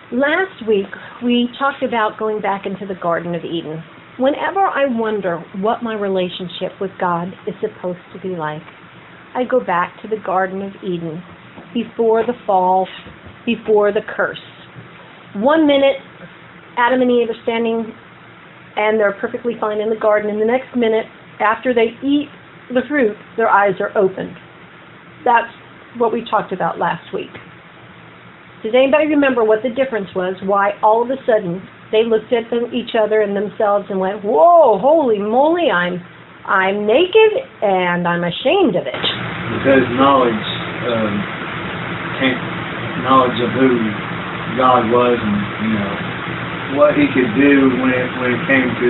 Last week, we talked about going back into the Garden of Eden. Whenever I wonder what my relationship with God is supposed to be like, I go back to the Garden of Eden, before the fall, before the curse. 1 minute, Adam and Eve are standing, and they're perfectly fine in the garden, and the next minute, after they eat the fruit, their eyes are opened. That's what we talked about last week. Does anybody remember what the difference was? Why all of a sudden they looked at each other and themselves and went, "Whoa, holy moly, I'm naked and I'm ashamed of it." Because knowledge of who God was, and what He could do when it came to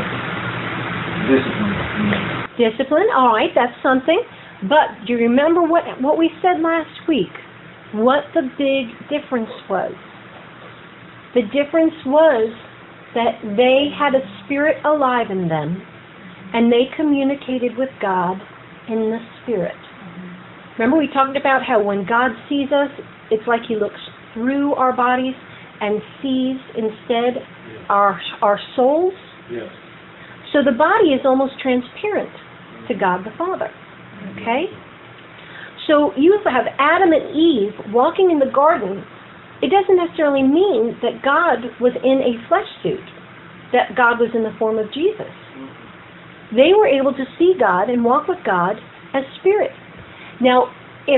discipline. Discipline, all right, that's something. But do you remember what we said last week? What the big difference was? The difference was that they had a spirit alive in them, and they communicated with God in the spirit. Remember we talked about how when God sees us, it's like He looks through our bodies and sees instead our souls? Yes. So the body is almost transparent to God the Father. Okay? So you have Adam and Eve walking in the garden. It doesn't necessarily mean that God was in a flesh suit, that God was in the form of Jesus. They were able to see God and walk with God as spirit. Now, if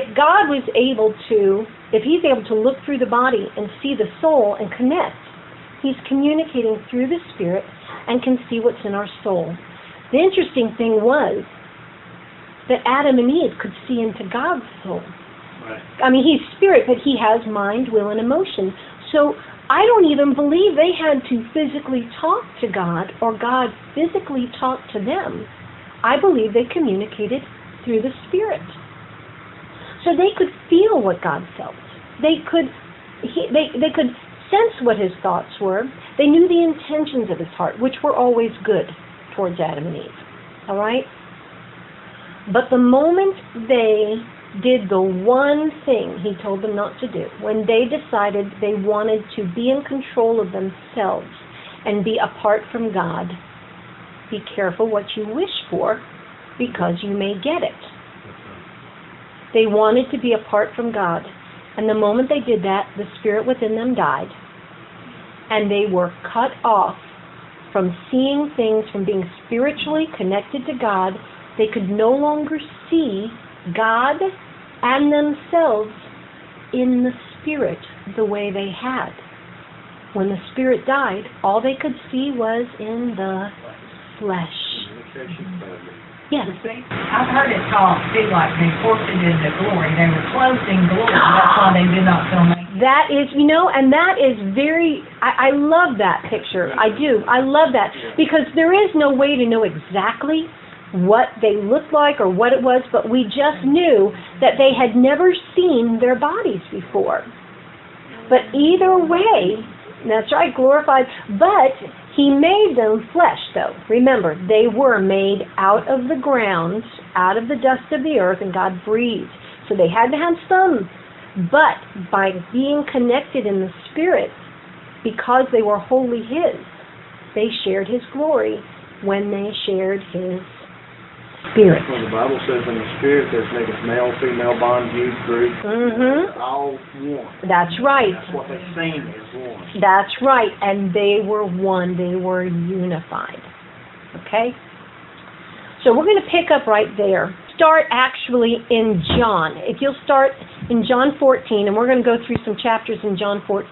He's able to look through the body and see the soul and connect, He's communicating through the spirit and can see what's in our soul. The interesting thing was that Adam and Eve could see into God's soul. Right. I mean, He's spirit, but He has mind, will, and emotion. So I don't even believe they had to physically talk to God or God physically talk to them. I believe they communicated through the Spirit. So they could feel what God felt. They could sense what His thoughts were. They knew the intentions of His heart, which were always good towards Adam and Eve. All right? But the moment they did the one thing He told them not to do, when they decided they wanted to be in control of themselves and be apart from God, be careful what you wish for, because you may get it. They wanted to be apart from God. And the moment they did that, the spirit within them died. And they were cut off from seeing things, from being spiritually connected to God. They could no longer see God and themselves in the spirit the way they had. When the spirit died, all they could see was in the flesh. Yes. I've heard it called, like they forfeited the glory. They were closing glory. That's why they did not feel naked. That is, and that is very, I love that picture. I do. I love that. Because there is no way to know exactly what they looked like or what it was, but we just knew that they had never seen their bodies before. But either way, that's right, glorified, but He made them flesh, though. Remember, they were made out of the ground, out of the dust of the earth, and God breathed. So they had to have some. But by being connected in the Spirit, because they were wholly His, they shared His glory when they shared His Spirit. Well, the Bible says in the Spirit there's maketh male, female, bond, youth, Greek. Mm-hmm. All one. That's right. That's what they seen as one. That's right. And they were one. They were unified. Okay? So we're going to pick up right there. Start actually in John. If you'll start in John 14, and we're going to go through some chapters in John 14.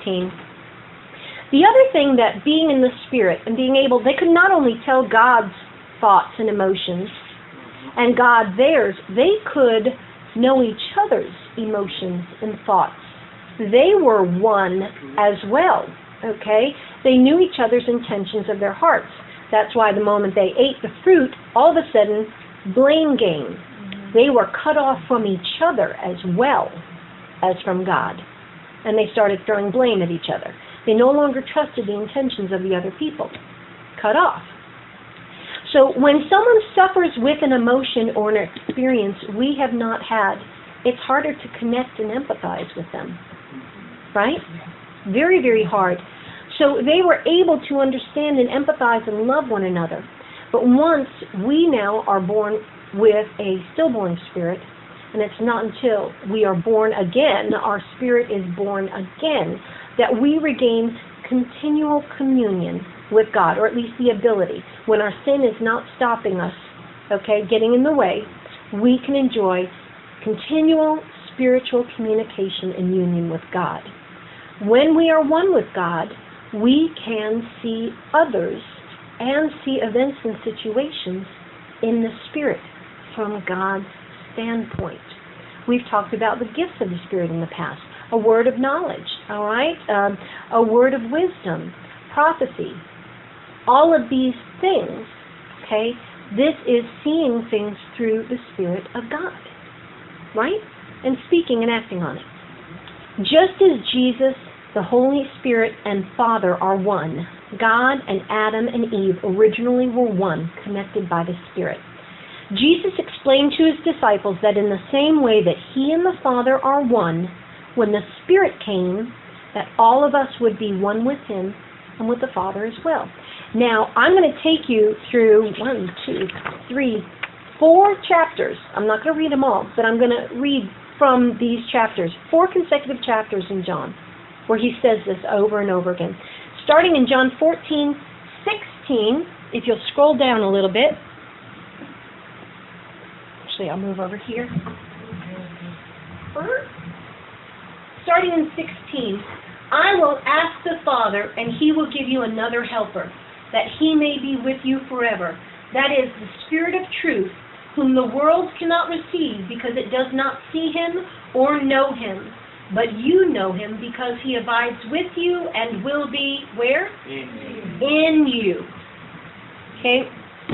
The other thing that being in the Spirit and being able, they could not only tell God's thoughts and emotions, and God theirs, they could know each other's emotions and thoughts. They were one as well, okay? They knew each other's intentions of their hearts. That's why the moment they ate the fruit, all of a sudden, blame game. They were cut off from each other as well as from God. And they started throwing blame at each other. They no longer trusted the intentions of the other people. Cut off. So when someone suffers with an emotion or an experience we have not had, it's harder to connect and empathize with them. Right? Very, very hard. So they were able to understand and empathize and love one another. But once we now are born with a stillborn spirit, and it's not until we are born again, our spirit is born again, that we regain continual communion with God, or at least the ability. When our sin is not stopping us, okay, getting in the way, we can enjoy continual spiritual communication and union with God. When we are one with God, we can see others and see events and situations in the Spirit from God's standpoint. We've talked about the gifts of the Spirit in the past. A word of knowledge, all right? A word of wisdom, prophecy. All of these things, okay, this is seeing things through the Spirit of God, right? And speaking and acting on it. Just as Jesus, the Holy Spirit, and Father are one, God and Adam and Eve originally were one, connected by the Spirit. Jesus explained to his disciples that in the same way that he and the Father are one, when the Spirit came, that all of us would be one with him and with the Father as well. Now, I'm going to take you through 4 chapters. I'm not going to read them all, but I'm going to read from these chapters, 4 consecutive chapters in John, where he says this over and over again. Starting in John 14:16, if you'll scroll down a little bit. Actually, I'll move over here. Starting in 16, I will ask the Father, and he will give you another helper, that he may be with you forever. That is the Spirit of truth, whom the world cannot receive because it does not see him or know him. But you know him because he abides with you and will be, where? In you. Okay?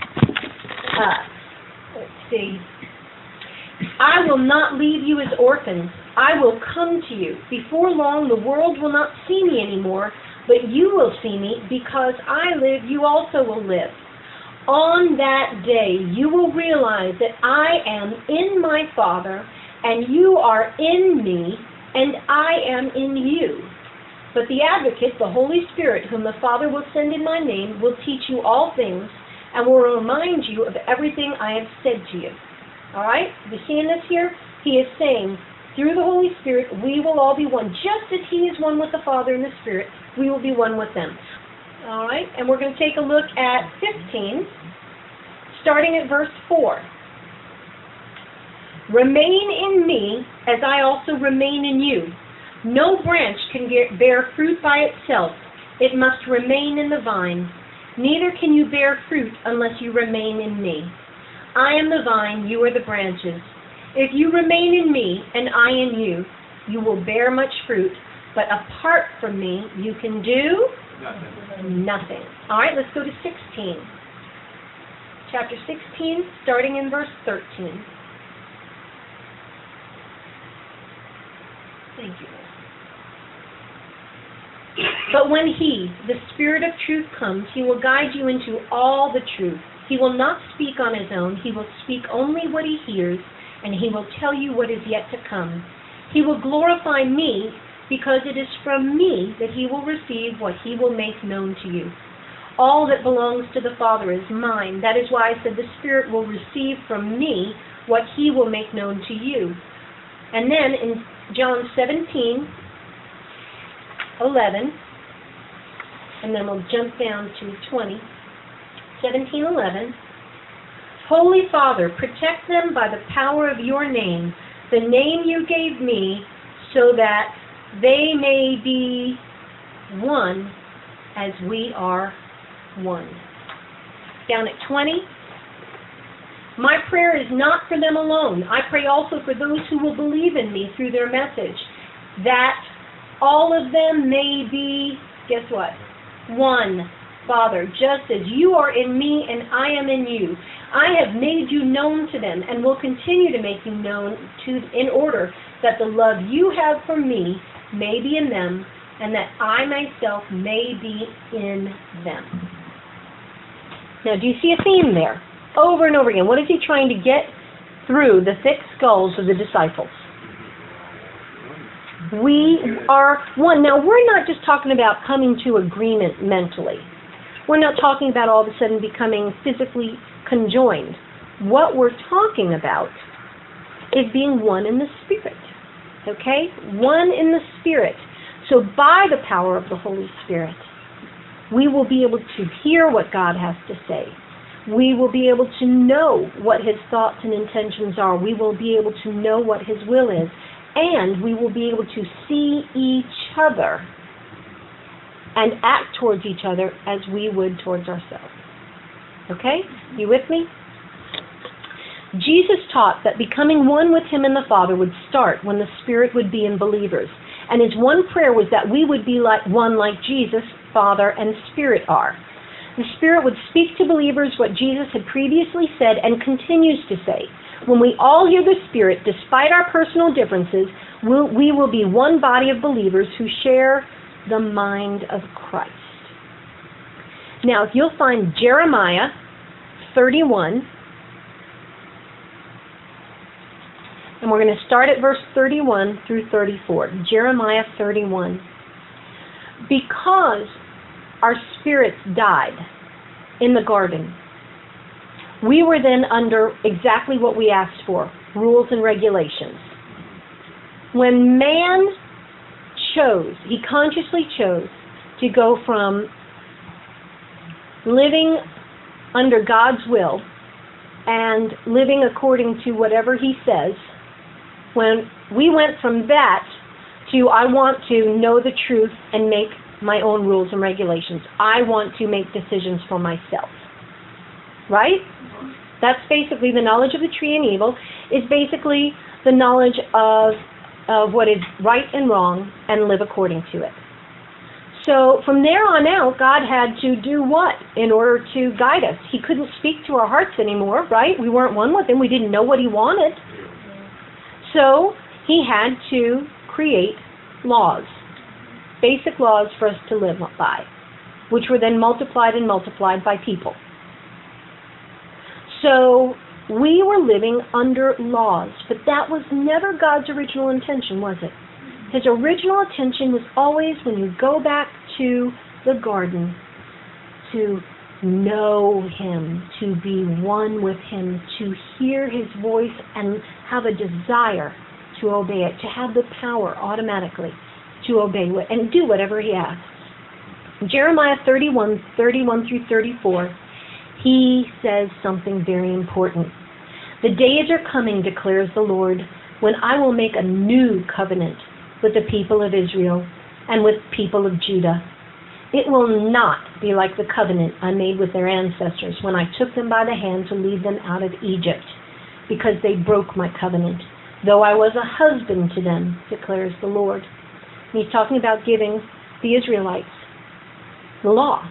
Let's see. I will not leave you as orphans. I will come to you. Before long, the world will not see me anymore, but you will see me. Because I live, you also will live. On that day, you will realize that I am in my Father, and you are in me, and I am in you. But the Advocate, the Holy Spirit, whom the Father will send in my name, will teach you all things, and will remind you of everything I have said to you. All right? You seeing this here? He is saying, through the Holy Spirit, we will all be one. Just as he is one with the Father and the Spirit, we will be one with them. All right? And we're going to take a look at 15, starting at verse 4. Remain in me, as I also remain in you. No branch can bear fruit by itself. It must remain in the vine. Neither can you bear fruit unless you remain in me. I am the vine, you are the branches. If you remain in me, and I in you, you will bear much fruit. But apart from me, you can do nothing. All right, let's go to 16. Chapter 16, starting in verse 13. Thank you. But when he, the Spirit of truth, comes, he will guide you into all the truth. He will not speak on his own. He will speak only what he hears, and he will tell you what is yet to come. He will glorify me, because it is from me that he will receive what he will make known to you. All that belongs to the Father is mine. That is why I said the Spirit will receive from me what he will make known to you. And then in John 17:11, and then we'll jump down to 20. 17:11. Holy Father, protect them by the power of your name, the name you gave me, so that they may be one as we are one. Down at 20. My prayer is not for them alone. I pray also for those who will believe in me through their message, that all of them may be, guess what? One. Father, just as you are in me and I am in you. I have made you known to them and will continue to make you known in order that the love you have for me may be in them and that I myself may be in them. Now, do you see a theme there? Over and over again. What is he trying to get through the thick skulls of the disciples? We are one. Now, we're not just talking about coming to agreement mentally. We're not talking about all of a sudden becoming physically conjoined. What we're talking about is being one in the Spirit. Okay? One in the Spirit. So by the power of the Holy Spirit, we will be able to hear what God has to say. We will be able to know what His thoughts and intentions are. We will be able to know what His will is. And we will be able to see each other and act towards each other as we would towards ourselves. Okay? You with me? Jesus taught that becoming one with Him and the Father would start when the Spirit would be in believers. And His one prayer was that we would be like one like Jesus, Father, and Spirit are. The Spirit would speak to believers what Jesus had previously said and continues to say. When we all hear the Spirit, despite our personal differences, we will be one body of believers who share the mind of Christ. Now, if you'll find Jeremiah 31, and we're going to start at verse 31 through 34. Jeremiah 31. Because our spirits died in the garden, we were then under exactly what we asked for, rules and regulations. When man chose, he consciously chose to go from living under God's will and living according to whatever He says, when we went from that to I want to know the truth and make my own rules and regulations. I want to make decisions for myself. Right? That's basically the knowledge of the tree and evil, is basically the knowledge of what is right and wrong and live according to it. So from there on out, God had to do what in order to guide us? He couldn't speak to our hearts anymore, right? We weren't one with Him. We didn't know what He wanted. So He had to create laws, basic laws for us to live by, which were then multiplied and multiplied by people. So we were living under laws, but that was never God's original intention, was it? His original intention was always, when you go back to the garden, to know Him, to be one with Him, to hear His voice and have a desire to obey it, to have the power automatically to obey it and do whatever He asks. Jeremiah 31 through 34, He says something very important. The days are coming, declares the Lord, when I will make a new covenant with the people of Israel and with people of Judah. It will not be like the covenant I made with their ancestors when I took them by the hand to lead them out of Egypt, because they broke my covenant, though I was a husband to them, declares the Lord. And He's talking about giving the Israelites the law.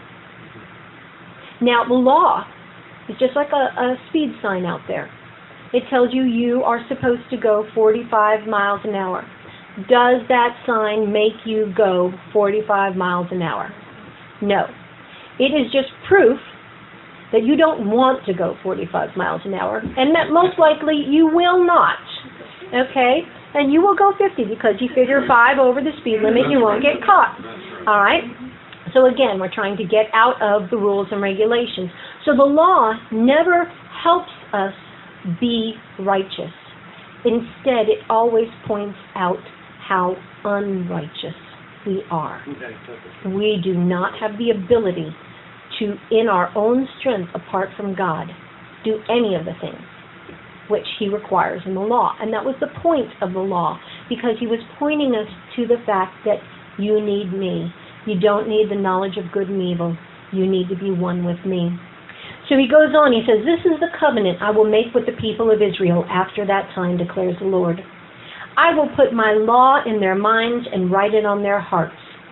Now, the law is just like a speed sign out there. It tells you you are supposed to go 45 miles an hour. Does that sign make you go 45 miles an hour? No. It is just proof that you don't want to go 45 miles an hour, and that most likely you will not. Okay? And you will go 50 because you figure 5 over the speed limit, you won't get caught. All right? So again, we're trying to get out of the rules and regulations. So the law never helps us be righteous. Instead, it always points out how unrighteous we are. We do not have the ability to, in our own strength, apart from God, do any of the things which He requires in the law. And that was the point of the law, because He was pointing us to the fact that you need me. You don't need the knowledge of good and evil. You need to be one with me. So He goes on, He says, this is the covenant I will make with the people of Israel after that time, declares the Lord. I will put my law in their minds and write it on their hearts.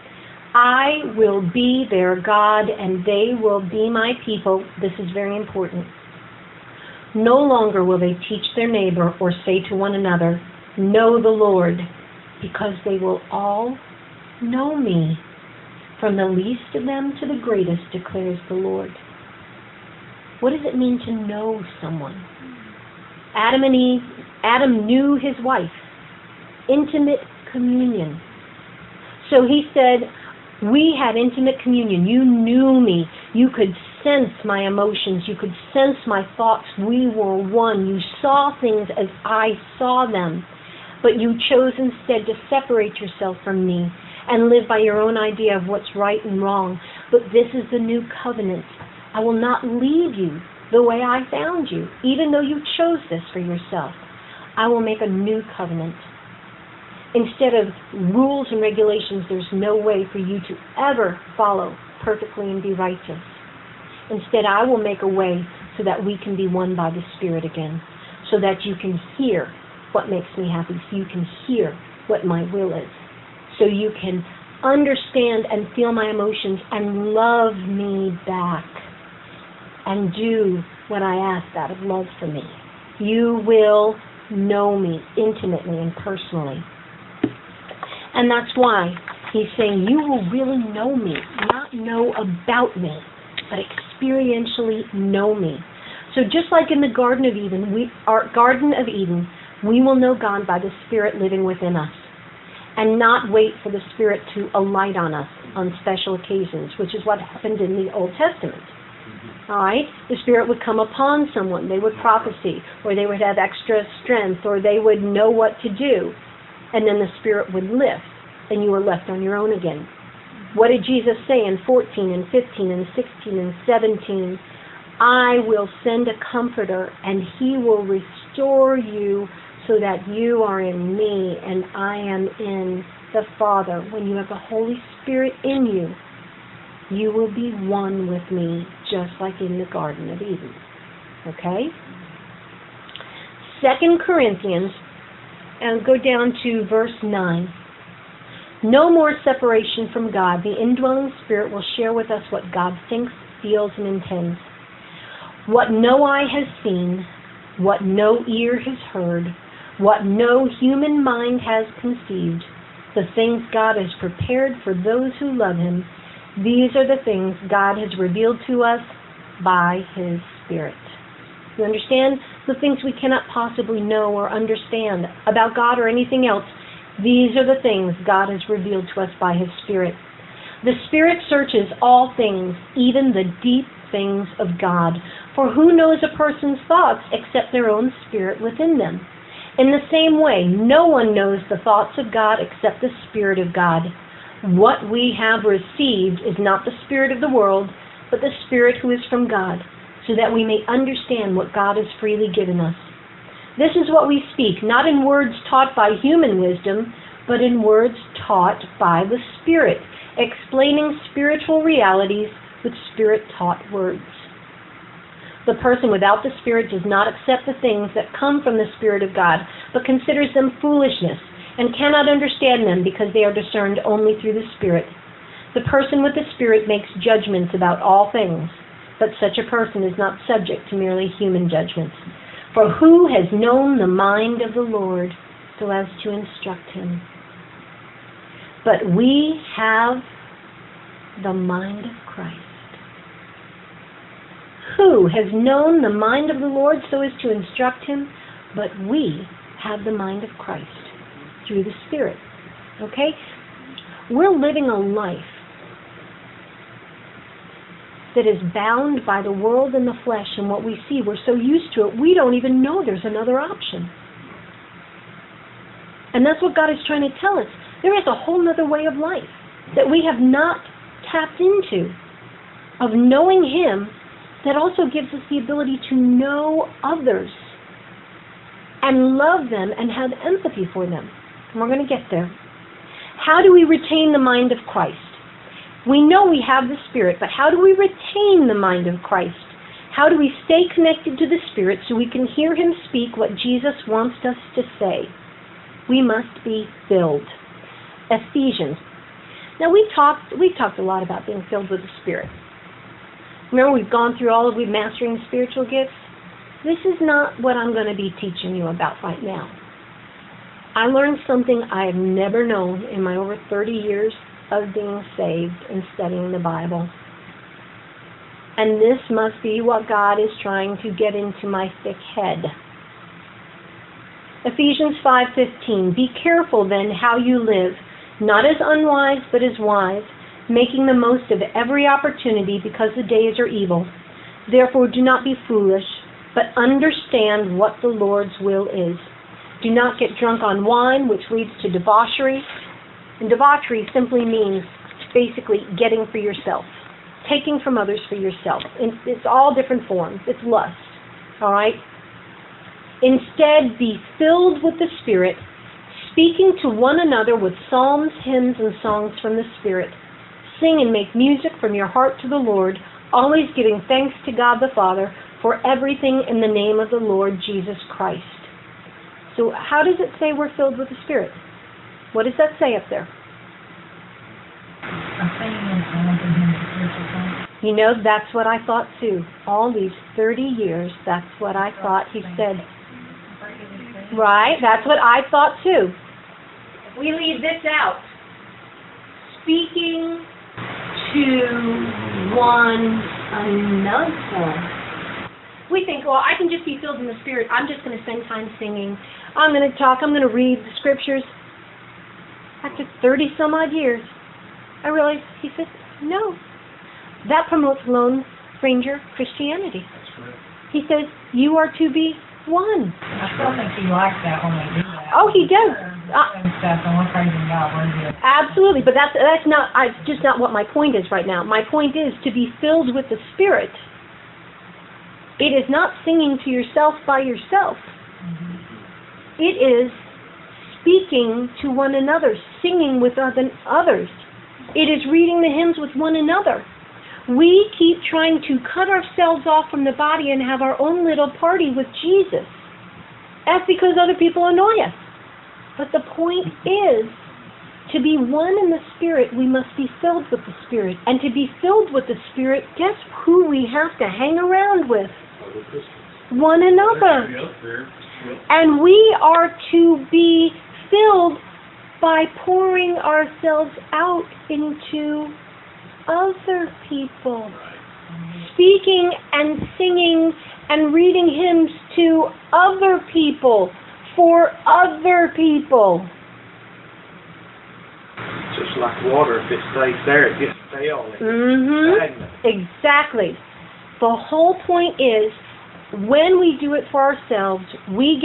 I will be their God and they will be my people. This is very important. No longer will they teach their neighbor or say to one another, know the Lord, because they will all know me, from the least of them to the greatest, declares the Lord. What does it mean to know someone? Adam knew his wife. Intimate communion. So he said, we had intimate communion. You knew me. You could sense my emotions. You could sense my thoughts. We were one. You saw things as I saw them. But you chose instead to separate yourself from me and live by your own idea of what's right and wrong. But this is the new covenant. I will not leave you the way I found you, even though you chose this for yourself. I will make a new covenant. Instead of rules and regulations, there's no way for you to ever follow perfectly and be righteous. Instead, I will make a way so that we can be one by the Spirit again, so that you can hear what makes me happy, so you can hear what my will is, so you can understand and feel my emotions and love me back and do what I ask out of love for me. You will know me intimately and personally. And that's why he's saying you will really know me, not know about me, but experientially know me. So just like in the Garden of Eden, we will know God by the Spirit living within us and not wait for the Spirit to alight on us on special occasions, which is what happened in the Old Testament. All right? The Spirit would come upon someone. They would prophesy, or they would have extra strength, or they would know what to do. And then the Spirit would lift, and you were left on your own again. What did Jesus say in 14 and 15 and 16 and 17? I will send a comforter, and he will restore you so that you are in me and I am in the Father. When you have the Holy Spirit in you, you will be one with me, just like in the Garden of Eden. Okay? 2 Corinthians, and go down to verse 9. No more separation from God. The indwelling Spirit will share with us what God thinks, feels, and intends. What no eye has seen, what no ear has heard, what no human mind has conceived, the things God has prepared for those who love him, these are the things God has revealed to us by his Spirit. You understand? The things we cannot possibly know or understand about God or anything else, these are the things God has revealed to us by his Spirit. The Spirit searches all things, even the deep things of God. For who knows a person's thoughts except their own spirit within them? In the same way, no one knows the thoughts of God except the Spirit of God. What we have received is not the spirit of the world, but the Spirit who is from God, so that we may understand what God has freely given us. This is what we speak, not in words taught by human wisdom, but in words taught by the Spirit, explaining spiritual realities with Spirit-taught words. The person without the Spirit does not accept the things that come from the Spirit of God, but considers them foolishness and cannot understand them because they are discerned only through the Spirit. The person with the Spirit makes judgments about all things, but such a person is not subject to merely human judgments. For who has known the mind of the Lord so as to instruct him? But we have the mind of Christ. Who has known the mind of the Lord so as to instruct him? But we have the mind of Christ through the Spirit. Okay? We're living a life that is bound by the world and the flesh and what we see. We're so used to it, we don't even know there's another option. And that's what God is trying to tell us. There is a whole other way of life that we have not tapped into, of knowing him, that also gives us the ability to know others and love them and have empathy for them. And we're going to get there. How do we retain the mind of Christ? We know we have the Spirit, but how do we retain the mind of Christ? How do we stay connected to the Spirit so we can hear him speak what Jesus wants us to say? We must be filled. Ephesians. Now we've talked a lot about being filled with the Spirit. Remember, we've mastering spiritual gifts. This is not what I'm going to be teaching you about right now. I learned something I have never known in my over 30 years of being saved and studying the Bible. And this must be what God is trying to get into my thick head. Ephesians 5:15, be careful then how you live, not as unwise but as wise, making the most of every opportunity because the days are evil. Therefore do not be foolish, but understand what the Lord's will is. Do not get drunk on wine, which leads to debauchery. And debauchery simply means basically getting for yourself, taking from others for yourself. It's all different forms. It's lust. All right? Instead, be filled with the Spirit, speaking to one another with psalms, hymns, and songs from the Spirit. Sing and make music from your heart to the Lord, always giving thanks to God the Father for everything in the name of the Lord Jesus Christ. So how does it say we're filled with the Spirit? What does that say up there? You know, that's what I thought too. All these 30 years, that's what I thought he said. Right, that's what I thought too. We leave this out. Speaking to one another. We think, well, I can just be filled in the Spirit. I'm just going to spend time singing. I'm going to talk. I'm going to read the Scriptures. After 30 some odd years, I realized, he said, no. That promotes Lone Ranger Christianity. He says, you are to be one. I still think he likes that when they do that. Oh, he does. Absolutely, but that's not just not what my point is right now. My point is to be filled with the Spirit. It is not singing to yourself by yourself. Mm-hmm. It is speaking to one another, singing with others. It is reading the hymns with one another. We keep trying to cut ourselves off from the body and have our own little party with Jesus. That's because other people annoy us. But the point is, to be one in the Spirit, we must be filled with the Spirit. And to be filled with the Spirit, guess who we have to hang around with? One another. And we are to be filled by pouring ourselves out into other people. Speaking and singing and reading hymns to other people, for other people. Just like water, if it stays there, it gets stale. Exactly. The whole point is, when we do it for ourselves, we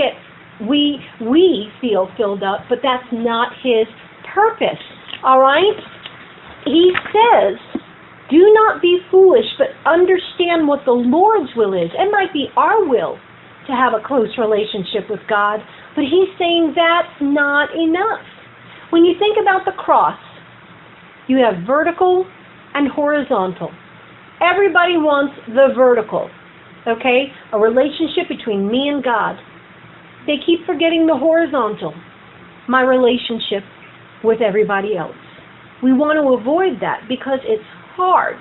feel filled up, but that's not his purpose. All right? He says, do not be foolish, but understand what the Lord's will is. It might be our will to have a close relationship with God, but he's saying that's not enough. When you think about the cross, you have vertical and horizontal. Everybody wants the vertical, okay? A relationship between me and God. They keep forgetting the horizontal, my relationship with everybody else. We want to avoid that because it's hard.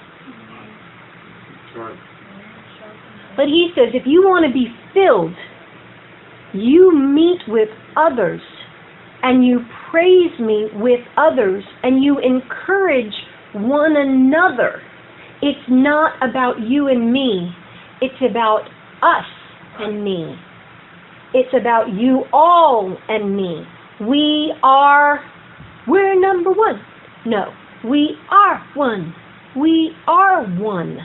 Right. But he says, if you want to be filled, you meet with others, and you praise me with others, and you encourage one another. It's not about you and me. It's about us and me. It's about you all and me. We're number one. No, we are one. We are one.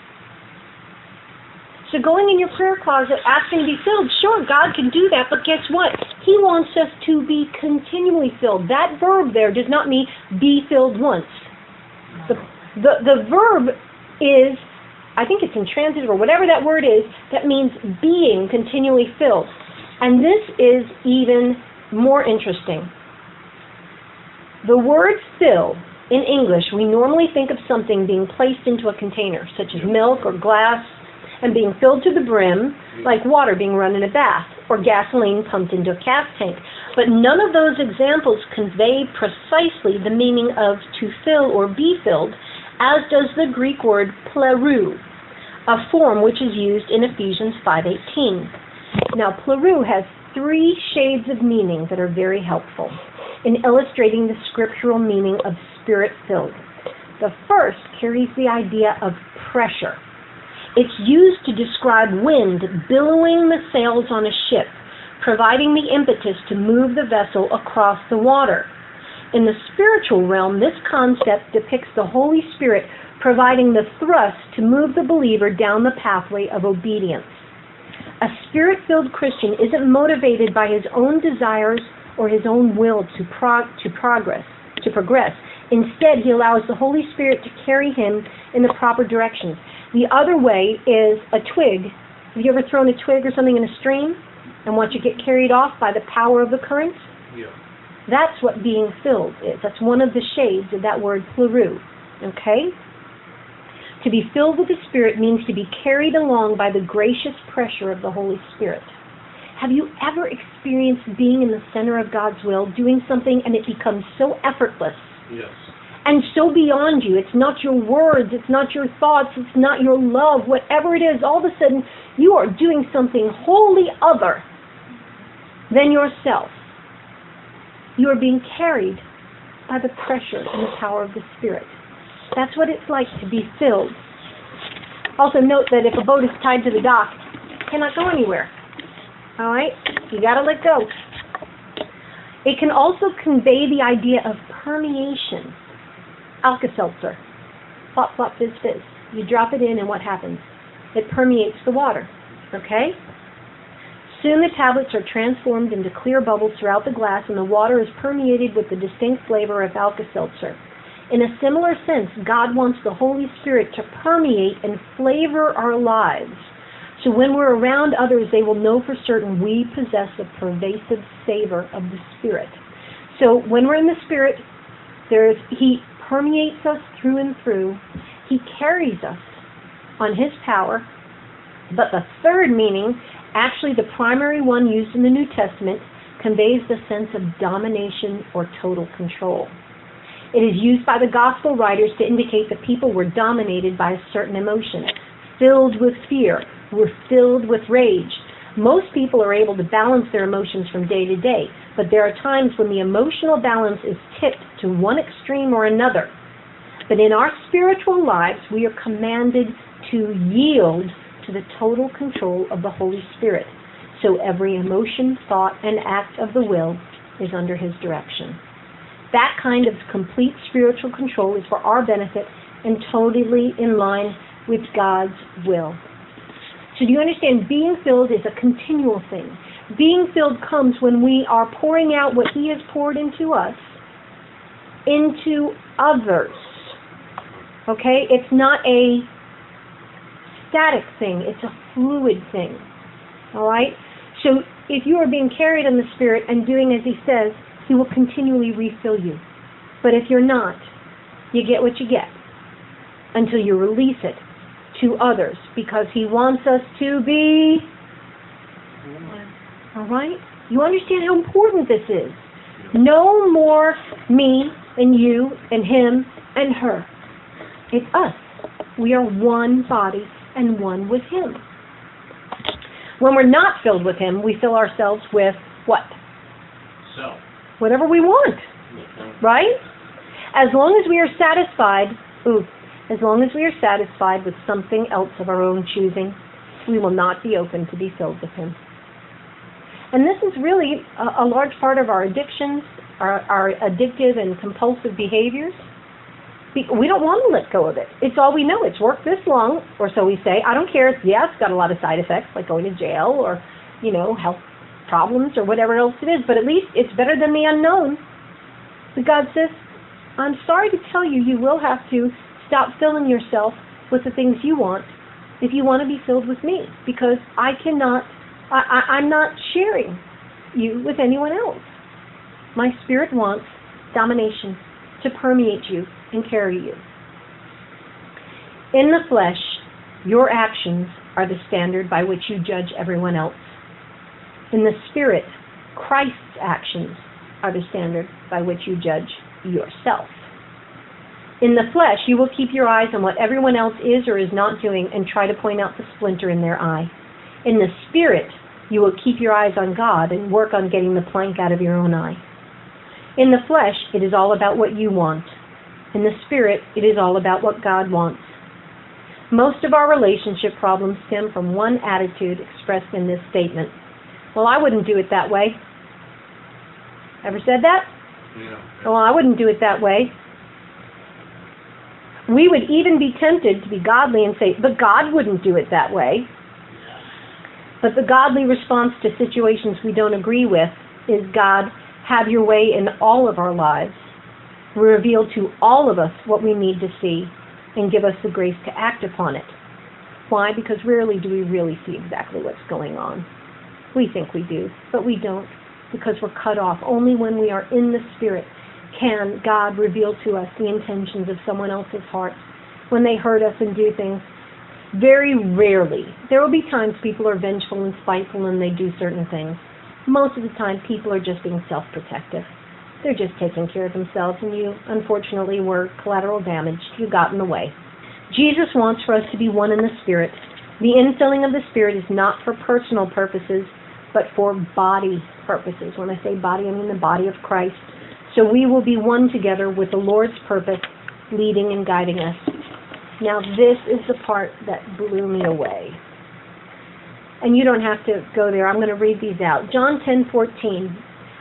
So going in your prayer closet, asking to be filled, sure, God can do that, but guess what? He wants us to be continually filled. That verb there does not mean be filled once. The verb is, I think it's intransitive or whatever that word is, that means being continually filled. And this is even more interesting. The word fill, in English, we normally think of something being placed into a container, such as milk or glass, and being filled to the brim, like water being run in a bath, or gasoline pumped into a gas tank. But none of those examples convey precisely the meaning of to fill or be filled, as does the Greek word plerou, a form which is used in Ephesians 5:18. Now, plerou has 3 shades of meaning that are very helpful in illustrating the scriptural meaning of Spirit-filled. The first carries the idea of pressure. It's used to describe wind billowing the sails on a ship, providing the impetus to move the vessel across the water. In the spiritual realm, this concept depicts the Holy Spirit providing the thrust to move the believer down the pathway of obedience. A Spirit-filled Christian isn't motivated by his own desires or his own will to progress. Instead, he allows the Holy Spirit to carry him in the proper directions. The other way is a twig. Have you ever thrown a twig or something in a stream and watch it get carried off by the power of the currents? Yeah. That's what being filled is. That's one of the shades of that word pleroo. Okay? To be filled with the Spirit means to be carried along by the gracious pressure of the Holy Spirit. Have you ever experienced being in the center of God's will, doing something, and it becomes so effortless? Yes. And so beyond you. It's not your words, it's not your thoughts, it's not your love, whatever it is, all of a sudden you are doing something wholly other than yourself. You are being carried by the pressure and the power of the Spirit. That's what it's like to be filled. Also note that if a boat is tied to the dock, it cannot go anywhere. All right? You got to let go. It can also convey the idea of permeation. Alka-Seltzer. Flop, flop, fizz, fizz. You drop it in and what happens? It permeates the water. Okay? Soon the tablets are transformed into clear bubbles throughout the glass and the water is permeated with the distinct flavor of Alka-Seltzer. In a similar sense, God wants the Holy Spirit to permeate and flavor our lives. So when we're around others, they will know for certain we possess a pervasive savor of the Spirit. So when we're in the Spirit, He permeates us through and through. He carries us on His power. But the third meaning, actually the primary one used in the New Testament, conveys the sense of domination or total control. It is used by the gospel writers to indicate that people were dominated by a certain emotion, filled with fear, were filled with rage. Most people are able to balance their emotions from day to day, but there are times when the emotional balance is tipped to one extreme or another. But in our spiritual lives, we are commanded to yield to the total control of the Holy Spirit. So every emotion, thought, and act of the will is under His direction. That kind of complete spiritual control is for our benefit and totally in line with God's will. So do you understand? Being filled is a continual thing. Being filled comes when we are pouring out what He has poured into us, into others. Okay? It's not a static thing. It's a fluid thing. All right? So if you are being carried in the Spirit and doing as He says, He will continually refill you. But if you're not, you get what you get until you release it to others, because He wants us to be. All right? You understand how important this is. No more me and you and him and her. It's us. We are one body and one with Him. When we're not filled with Him, we fill ourselves with what? Self. Whatever we want. Right? As long as we are satisfied, with something else of our own choosing, we will not be open to be filled with Him. And this is really a large part of our addictions, our addictive and compulsive behaviors. We don't want to let go of it. It's all we know. It's worked this long, or so we say. I don't care. It's got a lot of side effects, like going to jail or, health problems or whatever else it is, but at least it's better than the unknown. But God says, I'm sorry to tell you, you will have to stop filling yourself with the things you want if you want to be filled with me, because I'm not sharing you with anyone else. My Spirit wants domination to permeate you and carry you. In the flesh, your actions are the standard by which you judge everyone else. In the Spirit, Christ's actions are the standard by which you judge yourself. In the flesh, you will keep your eyes on what everyone else is or is not doing and try to point out the splinter in their eye. In the Spirit, you will keep your eyes on God and work on getting the plank out of your own eye. In the flesh, it is all about what you want. In the Spirit, it is all about what God wants. Most of our relationship problems stem from one attitude expressed in this statement. Well, I wouldn't do it that way. Ever said that? Yeah. Well, I wouldn't do it that way. We would even be tempted to be godly and say, but God wouldn't do it that way. But the godly response to situations we don't agree with is, God, have your way in all of our lives. Reveal to all of us what we need to see and give us the grace to act upon it. Why? Because rarely do we really see exactly what's going on. We think we do, but we don't, because we're cut off. Only when we are in the Spirit can God reveal to us the intentions of someone else's heart when they hurt us and do things. Very rarely. There will be times people are vengeful and spiteful and they do certain things. Most of the time people are just being self-protective. They're just taking care of themselves, and you, unfortunately, were collateral damage. You got in the way. Jesus wants for us to be one in the Spirit. The infilling of the Spirit is not for personal purposes, but for body purposes. When I say body, I mean the body of Christ. So we will be one together with the Lord's purpose, leading and guiding us. Now this is the part that blew me away. And you don't have to go there. I'm going to read these out. John 10:14.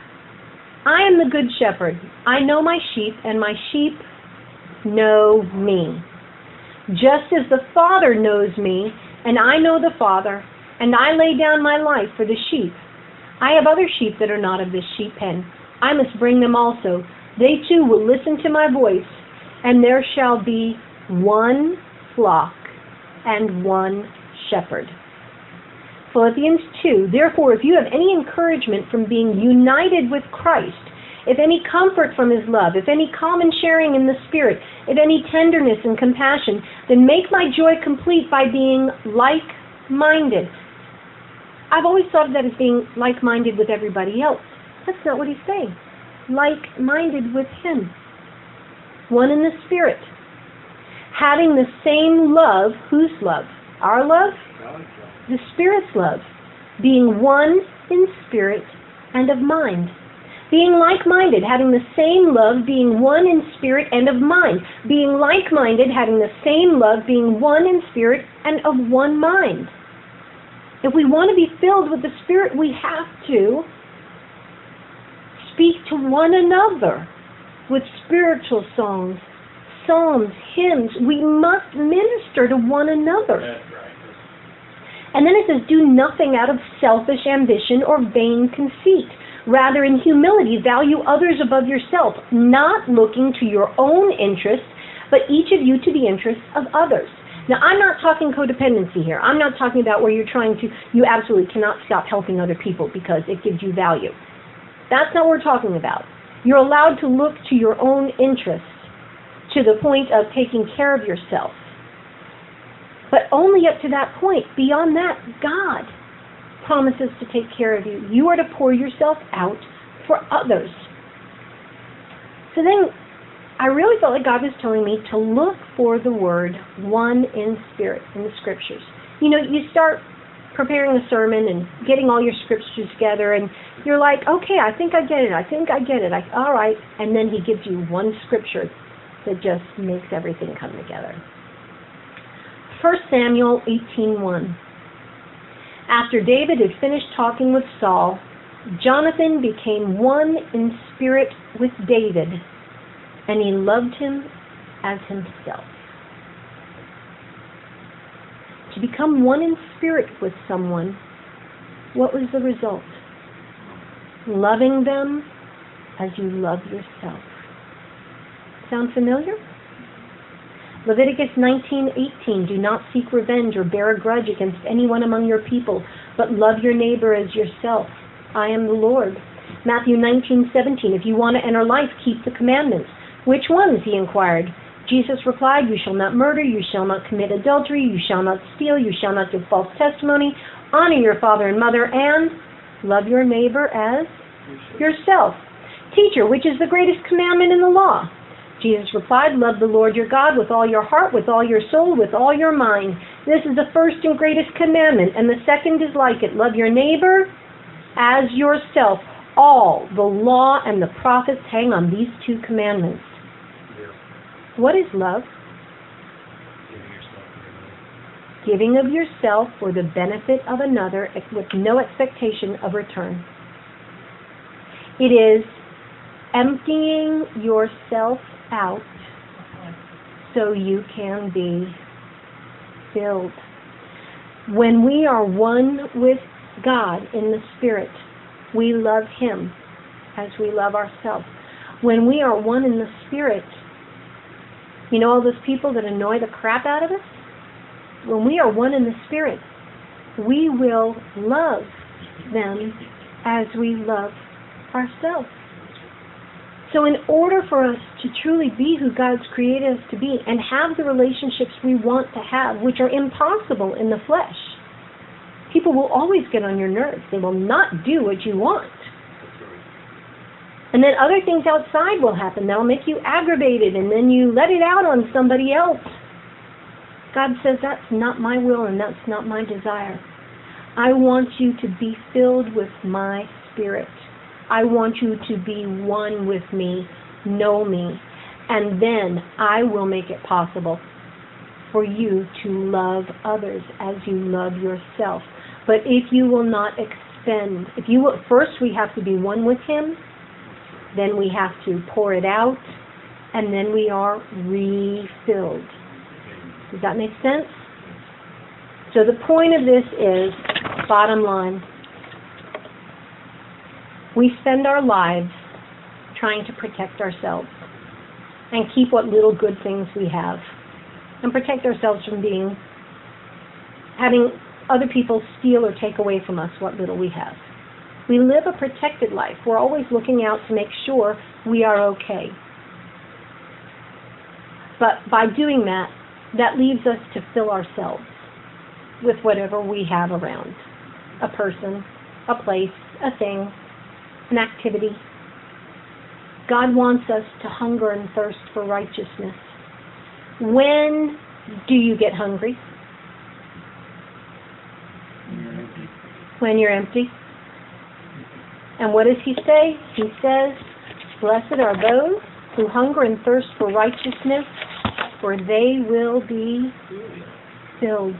I am the good shepherd. I know my sheep, and my sheep know me. Just as the Father knows me, and I know the Father, and I lay down my life for the sheep. I have other sheep that are not of this sheep pen. I must bring them also. They too will listen to my voice, and there shall be one flock and one shepherd. Philippians 2, therefore, if you have any encouragement from being united with Christ, if any comfort from his love, if any common sharing in the Spirit, if any tenderness and compassion, then make my joy complete by being like-minded. I've always thought of that as being like-minded with everybody else. That's not what he's saying. Like-minded with him. One in the Spirit. Having the same love. Whose love? Our love? The Spirit's love. Being one in spirit and of mind. Being like-minded, having the same love, being one in spirit and of mind. Being like-minded, having the same love, being one in spirit and of one mind. If we want to be filled with the Spirit, we have to speak to one another with spiritual songs, psalms, hymns. We must minister to one another. That's right. And then it says, do nothing out of selfish ambition or vain conceit. Rather, in humility, value others above yourself, not looking to your own interests, but each of you to the interests of others. Now, I'm not talking codependency here. I'm not talking about where you absolutely cannot stop helping other people because it gives you value. That's not what we're talking about. You're allowed to look to your own interests to the point of taking care of yourself. But only up to that point. Beyond that, God promises to take care of you. You are to pour yourself out for others. So then, I really felt like God was telling me to look for the word one in spirit in the scriptures. You know, you start preparing a sermon and getting all your scriptures together, and you're like, okay, I think I get it. All right. And then he gives you one scripture that just makes everything come together. 1 Samuel 18:1. After David had finished talking with Saul, Jonathan became one in spirit with David, and he loved him as himself. To become one in spirit with someone, what was the result? Loving them as you love yourself. Sound familiar? Leviticus 19:18, do not seek revenge or bear a grudge against anyone among your people, but love your neighbor as yourself. I am the Lord. Matthew 19:17, if you want to enter life, keep the commandments. Which ones? He inquired. Jesus replied, you shall not murder, you shall not commit adultery, you shall not steal, you shall not give false testimony, honor your father and mother, and love your neighbor as yourself. Teacher, which is the greatest commandment in the law? Jesus replied, love the Lord your God with all your heart, with all your soul, with all your mind. This is the first and greatest commandment, and the second is like it. Love your neighbor as yourself. All the law and the prophets hang on these two commandments. What is love? giving of yourself for the benefit of another with no expectation of return. It is emptying yourself out so you can be filled. When we are one with God in the Spirit, we love Him as we love ourselves. When we are one in the Spirit, you know all those people that annoy the crap out of us? When we are one in the Spirit, we will love them as we love ourselves. So in order for us to truly be who God's created us to be and have the relationships we want to have, which are impossible in the flesh, people will always get on your nerves. They will not do what you want. And then other things outside will happen. They'll make you aggravated, and then you let it out on somebody else. God says, that's not my will and that's not my desire. I want you to be filled with my Spirit. I want you to be one with me, know me, and then I will make it possible for you to love others as you love yourself. But if you will not expend, first we have to be one with Him, then we have to pour it out, and then we are refilled. Does that make sense? So the point of this is, bottom line, we spend our lives trying to protect ourselves and keep what little good things we have and protect ourselves from having other people steal or take away from us what little we have. We live a protected life. We're always looking out to make sure we are okay. But by doing that, that leaves us to fill ourselves with whatever we have around. A person, a place, a thing, an activity. God wants us to hunger and thirst for righteousness. When do you get hungry? When you're empty. And what does He say? He says, blessed are those who hunger and thirst for righteousness, for they will be filled.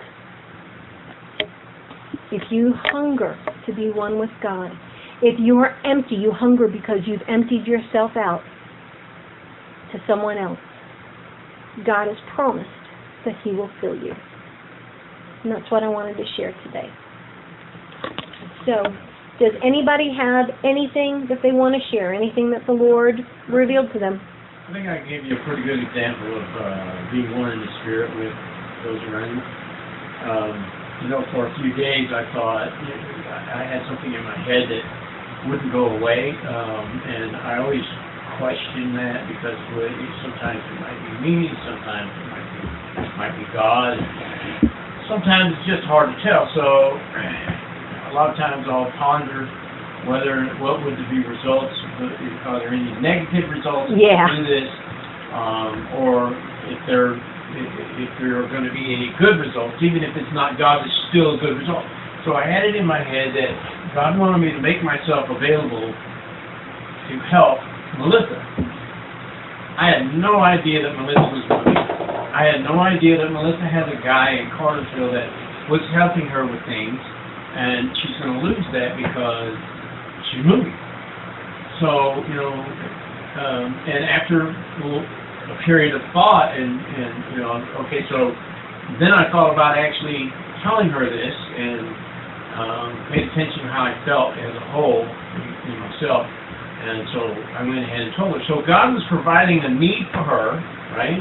If you hunger to be one with God, if you are empty, you hunger because you've emptied yourself out to someone else, God has promised that He will fill you. And that's what I wanted to share today. So, does anybody have anything that they want to share? Anything that the Lord revealed to them? I think I gave you a pretty good example of being one in the Spirit with those around you. For a few days I thought I had something in my head that wouldn't go away, and I always question that because sometimes it might be me, sometimes it might be God. Sometimes it's just hard to tell. So a lot of times I'll ponder what would be results. Are there any negative results to this, or if there are going to be any good results, even if it's not God, it's still a good result. So I had it in my head that God wanted me to make myself available to help Melissa. I had no idea that Melissa was moving. I had no idea that Melissa had a guy in Cartersville that was helping her with things, and she's going to lose that because she's moving. So, and after a period of thought, so then I thought about actually telling her this and paid attention to how I felt as a whole in myself. And so I went ahead and told her. So God was providing a need for her, right?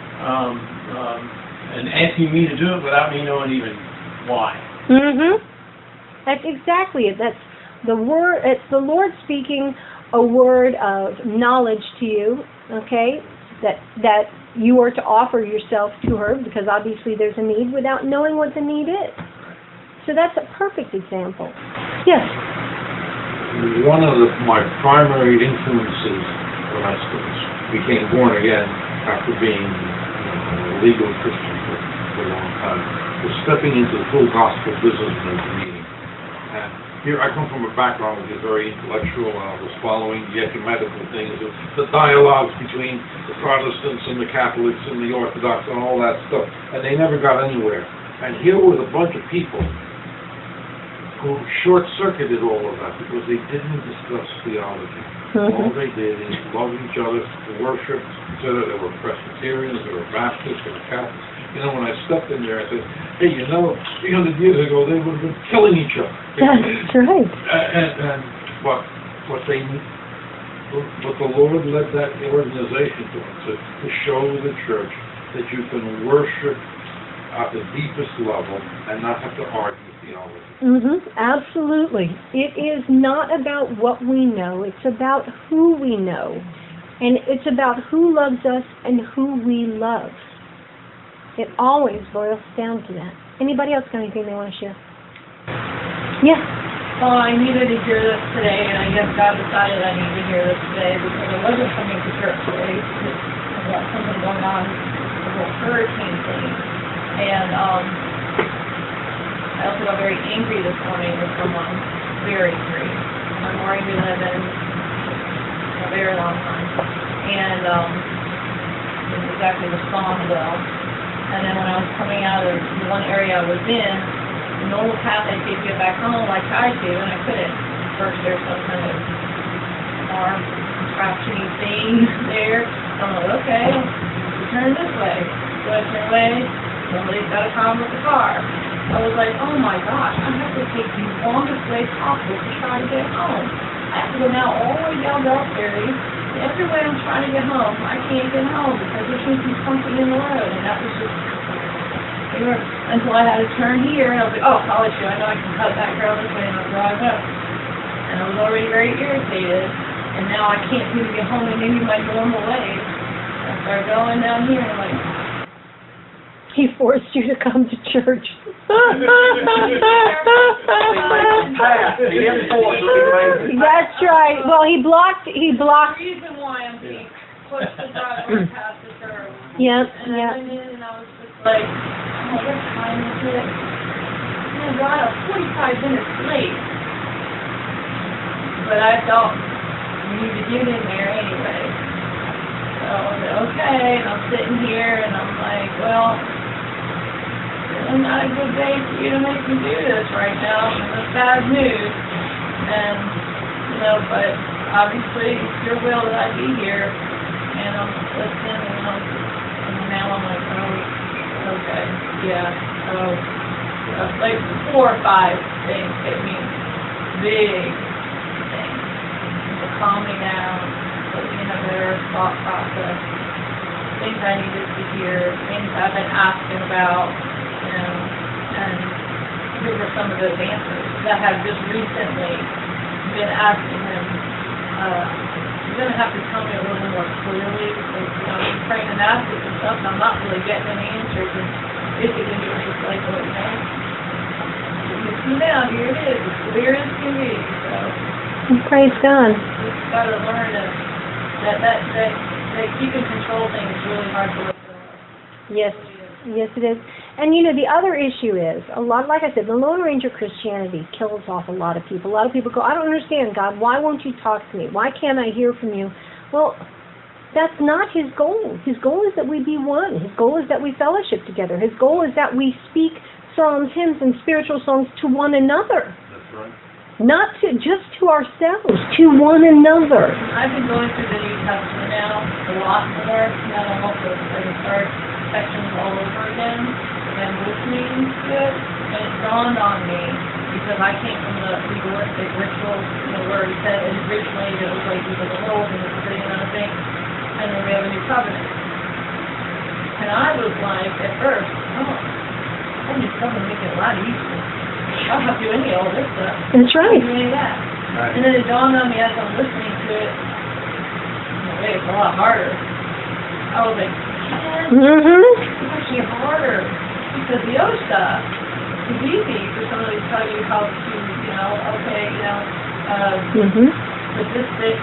And asking me to do it without me knowing even why. Mm-hmm. That's exactly it. That's the word. It's the Lord speaking a word of knowledge to you, okay? That you are to offer yourself to her because obviously there's a need without knowing what the need is. So that's a perfect example. Yes? One of my primary influences when I became born again after being a legal Christian for a long time was stepping into the full gospel business of the meeting. And here I come from a background which is very intellectual, and I was following the ecumenical things, the dialogues between the Protestants and the Catholics and the Orthodox and all that stuff, and they never got anywhere. And here was a bunch of people who short-circuited all of that because they didn't discuss theology. All they did is love each other, worship, consider they were Presbyterians, they were Baptists, they were Catholics. You know, when I stepped in there, I said, hey, 300 years ago, they would have been killing each other. That's right. But the Lord led that organization to show the church that you can worship at the deepest level and not have to argue theology. Absolutely. It is not about what we know. It's about who we know. And it's about who loves us and who we love. It always boils down to that. Anybody else got anything they want to share? Yeah. Well, I needed to hear this today, and I guess God decided I needed to hear this today because I wasn't coming to church today because I've got something going on with the whole hurricane thing. And I also got very angry this morning with someone, very angry. I'm already been living a very long time. And didn't exactly respond well. And then when I was coming out of the one area I was in, the normal path I take to get back home, I tried to, and I couldn't. First, there's some kind of arm contraption-y thing there. So I'm like, okay, turn this way. So I turn away. Somebody's got a problem with the car. I was like, oh my gosh, I have to take the longest way possible to try to get home. I have to go now all the way down Belfry. Every way I'm trying to get home, I can't get home because there seems to be something in the road. And that was just, until I had to turn here, and I was like, oh, I'll let you. I know I can cut that girl this way and I'll drive up. And I was already very irritated. And now I can't seem to get home in maybe my normal way. I started going down here, and I'm like, he forced you to come to church. That's right. Well, he blocked. the reason why I'm being pushed to drive right past the curb. Yep, And I went in, and I was just like, oh, what time is it? Oh, God, I'm 45 minutes late. But I felt you need to get in there anyway. So I was like, okay, and I'm sitting here, and I'm like, well, it's not a good day for you to make me do this right now. I'm in a bad mood. And, but obviously it's your will that I be here. And I'm listening, and now I'm like, oh, okay, yeah. So, like 4 or 5 things hit me. Big things. To calm me down, put me in a better thought process. Things I needed to hear, things I've been asking about. And here were some of those answers that have just recently been asking him. You're going to have to tell me a little more clearly because, I'm praying and asking and stuff, and I'm not really getting any answers. And basically, he was just like, well, you see now, here it is, as clear as can be. So, praise God. We've got to learn that keeping control thing is really hard to let go of. Yes, it is. And the other issue is, like I said, the Lone Ranger Christianity kills off a lot of people. A lot of people go, I don't understand, God, why won't you talk to me? Why can't I hear from you? Well, that's not his goal. His goal is that we be one. His goal is that we fellowship together. His goal is that we speak psalms, hymns, and spiritual songs to one another. That's right. Not just to ourselves, to one another. I've been going through the New Testament now a lot more. Now I'm also going to start sections all over again. And listening to it, and it dawned on me, because I came from the legalistic ritual, where he said originally it was like these are the rules and this is another thing, and then we have a new covenant. And I was like, at first, that new covenant makes it a lot easier. I don't have to do any of all this stuff. That's right. I don't do any of that. Right. And then it dawned on me as I'm listening to it, it's a lot harder. I was like, it's actually harder. Because the other stuff is easy for somebody to tell you how to, statistics,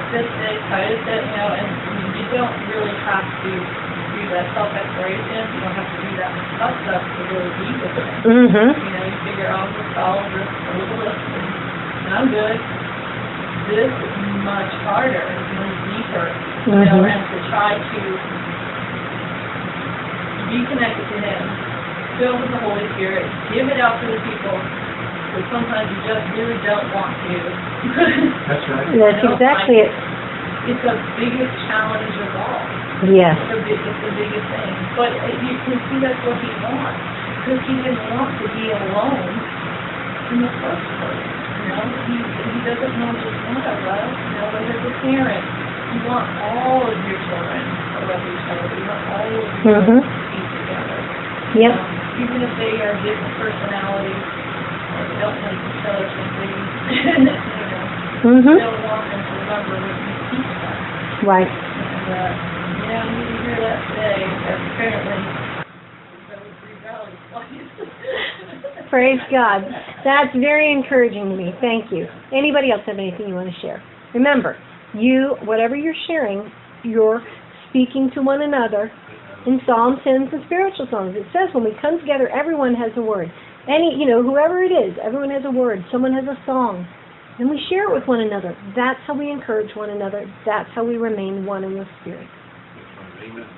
and you don't really have to do that self-exploration. You don't have to do that much stuff to really be with it. You figure out the follow this, and I'm good. This is much harder, it's much deeper, and to try to be connected to him. filled with the Holy Spirit, give it out to the people, because sometimes you just really don't want to. That's right. That's exactly it. It's the biggest challenge of all. Yes. It's the biggest thing. But you can see that's what he wants, because he didn't want to be alone in the first place. You know, he doesn't want just one of us. You know, as a parent, you want all of your children to love each other. You want all of your children to be together. Yep. Even if they are different personalities, or they don't like each other for things, you know, still want them to remember what you teach them. Right. And, yeah, you can hear that today, apparently. Praise God. That's very encouraging to me. Thank you. Anybody else have anything you want to share? Remember, whatever you're sharing, you're speaking to one another in psalms, hymns, and spiritual songs. It says when we come together, everyone has a word. Whoever it is, everyone has a word. Someone has a song. And we share it with one another. That's how we encourage one another. That's how we remain one in the Spirit. Amen.